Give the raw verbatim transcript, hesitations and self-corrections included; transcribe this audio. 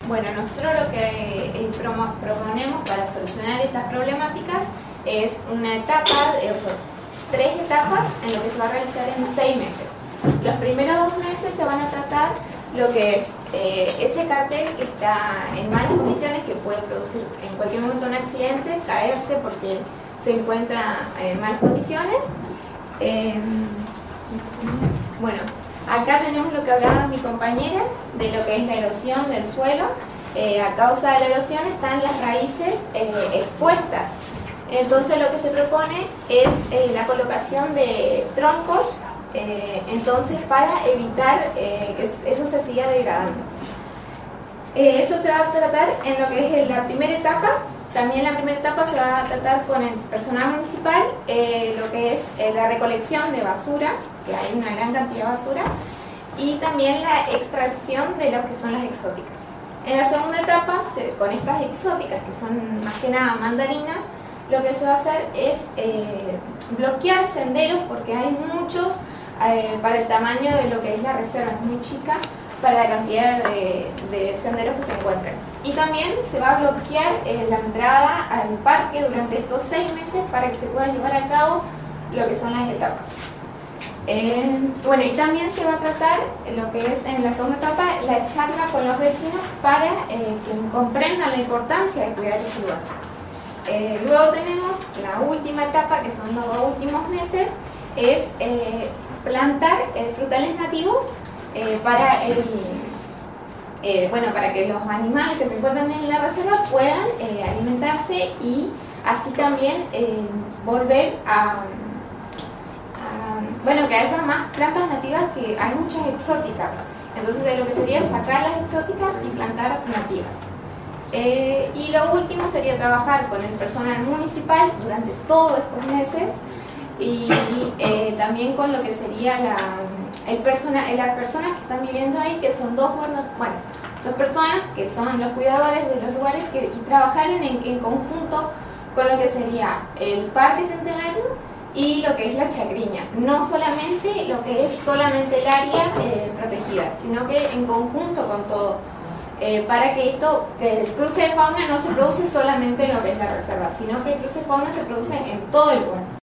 Bueno, nosotros lo que eh, proponemos para solucionar estas problemáticas es una etapa, eh, o sea, tres etapas en lo que se va a realizar en seis meses. Los primeros dos meses se van a tratar lo que es eh, ese cartel que está en malas condiciones, que puede producir en cualquier momento un accidente, caerse porque se encuentra en malas condiciones. Eh, bueno, acá tenemos lo que hablaba mi compañera de lo que es la erosión del suelo. Eh, a causa de la erosión están las raíces eh, expuestas. Entonces lo que se propone es eh, la colocación de troncos, eh, entonces para evitar eh, que eso se siga degradando. Eh, eso se va a tratar en lo que es la primera etapa. También la primera etapa se va a tratar con el personal municipal, eh, lo que es eh, la recolección de basura, que hay una gran cantidad de basura, y también la extracción de lo que son las exóticas. En la segunda etapa, se, con estas exóticas, que son más que nada mandarinas, lo que se va a hacer es eh, bloquear senderos, porque hay muchos eh, para el tamaño de lo que es la reserva, es muy chica para la cantidad de, de senderos que se encuentran. Y también se va a bloquear eh, la entrada al parque durante estos seis meses para que se pueda llevar a cabo lo que son las etapas. Eh, bueno, y también se va a tratar lo que es en la segunda etapa la charla con los vecinos para eh, que comprendan la importancia de cuidar ese lugar. Eh, luego tenemos la última etapa, que son los dos últimos meses, es eh, plantar eh, frutales nativos eh, para el, eh, bueno, para que los animales que se encuentran en la reserva puedan eh, alimentarse y así también eh, volver a bueno, que haya más plantas nativas, que hay muchas exóticas. Entonces de lo que sería sacar las exóticas y plantar nativas. Eh, y lo último sería trabajar con el personal municipal durante todos estos meses y eh, también con lo que sería la, el persona, las personas que están viviendo ahí, que son dos, bueno, dos personas que son los cuidadores de los lugares que, y trabajar en, en conjunto con lo que sería el Parque Centenario y lo que es la Chacriña, no solamente lo que es solamente el área eh, protegida, sino que en conjunto con todo, eh, para que esto, que el cruce de fauna no se produce solamente en lo que es la reserva, sino que el cruce de fauna se produce en todo el lugar.